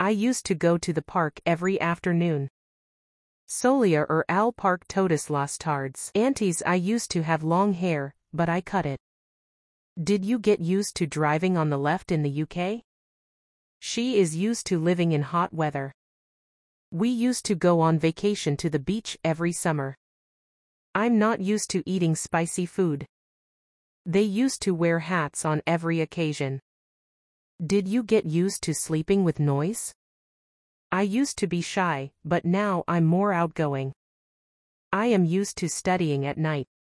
I used to go to the park every afternoon. Solia al park todas las tardes. Antes I used to have long hair, but I cut it. Did you get used to driving on the left in the UK? She is used to living in hot weather. We used to go on vacation to the beach every summer. I'm not used to eating spicy food. They used to wear hats on every occasion. Did you get used to sleeping with noise? I used to be shy, but now I'm more outgoing. I am used to studying at night.